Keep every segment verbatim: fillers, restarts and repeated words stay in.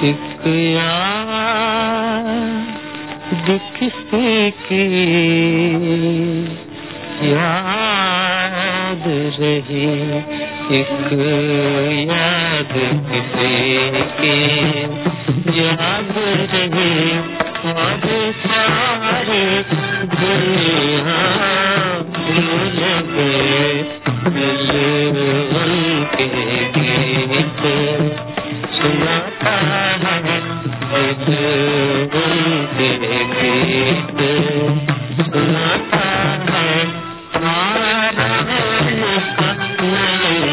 एक याद किसी की याद रही, एक याद किसी की याद रही, और सारे दुनिया भूल गए दिल उनके गीत सुनाता है, दिल उनके गीत सुनाता है, हमारा सपना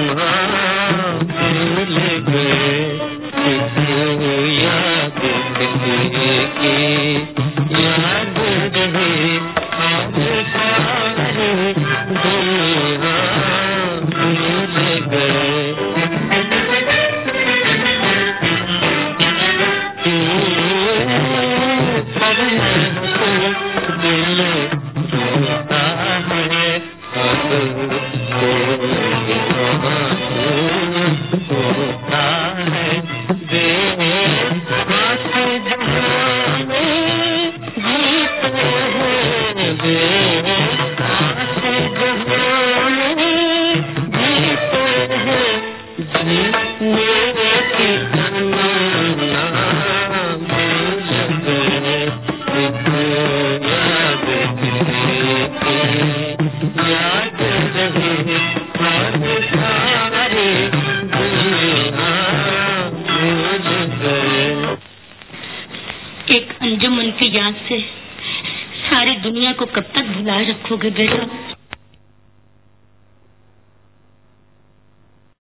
भूल गए एक याद किसी की याद रही, आज सारे दुनिया भूल गए। दिल रोता है अब होता है बेबस जहां में जीते हैं, बेबस जहां में जीते हैं, जीने की तमन्ना भूल गए एक याद किसी की याद रही, आज सारे दुनिया भूल गए। एक अंजुमन की याद से सारी दुनिया को कब तक भुलाए रखोगे बेटा?